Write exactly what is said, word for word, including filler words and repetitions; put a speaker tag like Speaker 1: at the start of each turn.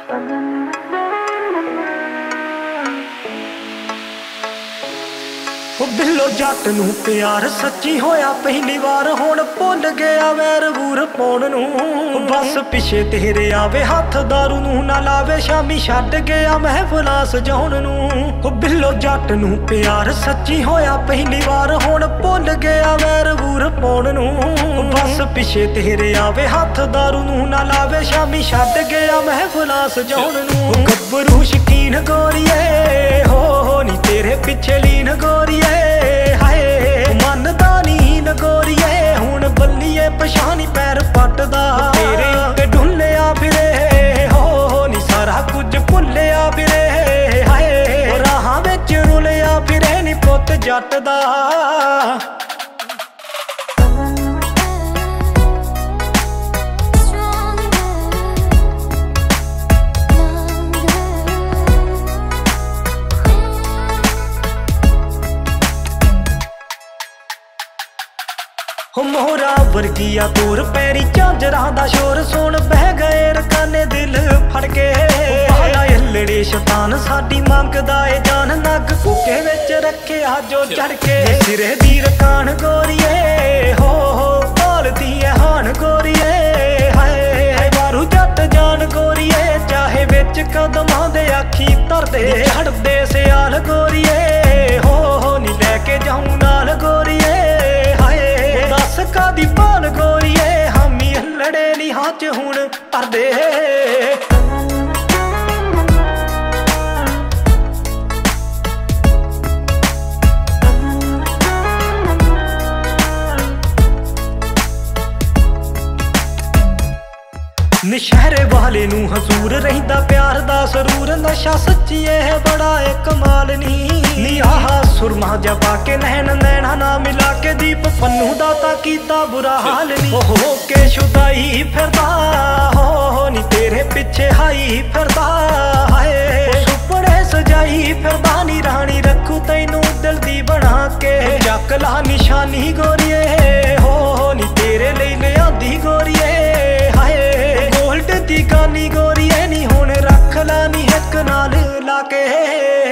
Speaker 1: बिल्लो जट नूं प्यार सच्ची होया पहली बार, हुण भुल गया वैर वूर पाउण नूं। बस पिछे तेरे आवे हथ दारू नूं ना लावे, शामी छड्ड गया महफिलां सजाउण नूं। बिल्लो जट नूं प्यार सच्ची होया पहली बार, हुण भुल गया वैर वूर पाउण नूं। बस पिछे तेरे आवे हथ दारू नूं ना लावे, शामी छड्ड गया महफिलां सजाउण नूं। गब्बरू शकीन गोरीए हो हो नी तेरे पिछे लीन गोरीए, हाय मनदा नी नगोरीए हुण बल्लीए पछानी पैर पटदा। तेरे उत्ते ढुल्लिया फिरे हो हो नी सारा कुछ भुल्लिया फिरे, हाय राहां विच रुलिया फिरे नी पुत्त जट दा। मोहरा वर्गिया तूर पैरी झांजरां दा शोर सुन बह गए रकाने दिल फड़के। हिलड़े शैतान साडी मंगदा ए जान, नग कुके विच रखिया जो चढ़ के। सिरे दी रकान गोरीए हो हो भालदी ऐ हान गोरीए, हाय मारू जट जान गोरीए चाहे विच कदमां दे आखी धरदे। छड़दे सियाल गोरीए हो हो नी लैके जाऊं नाल गोरीए, दस कादी भाल गोरीए हामी हलड़े नी हाथ हुण भरदे। नशहरे वाले नूं हजूर रहिंदा प्यार दा सरूर, नशा सच्ची है बड़ा ए कमाल नी। नी आहा सुरमा जा पाके नैन नैना ना मिला के, दीप पन्नू दा तां कीता बुरा हाल नी। हो के शुदाई फिरदा हो हो नी तेरे पिछे हाई फिरदा, हाय सुपने सजाई फिरदा नी रानी रखू तैनू दिल दी बना के। चक ला निशानी गोरीए हो हो नी तेरे लई लियांदी गोरीए, हाय गोल्ड दी गानी गोरीए नी हुण रख ला नी हिक नाल लाके।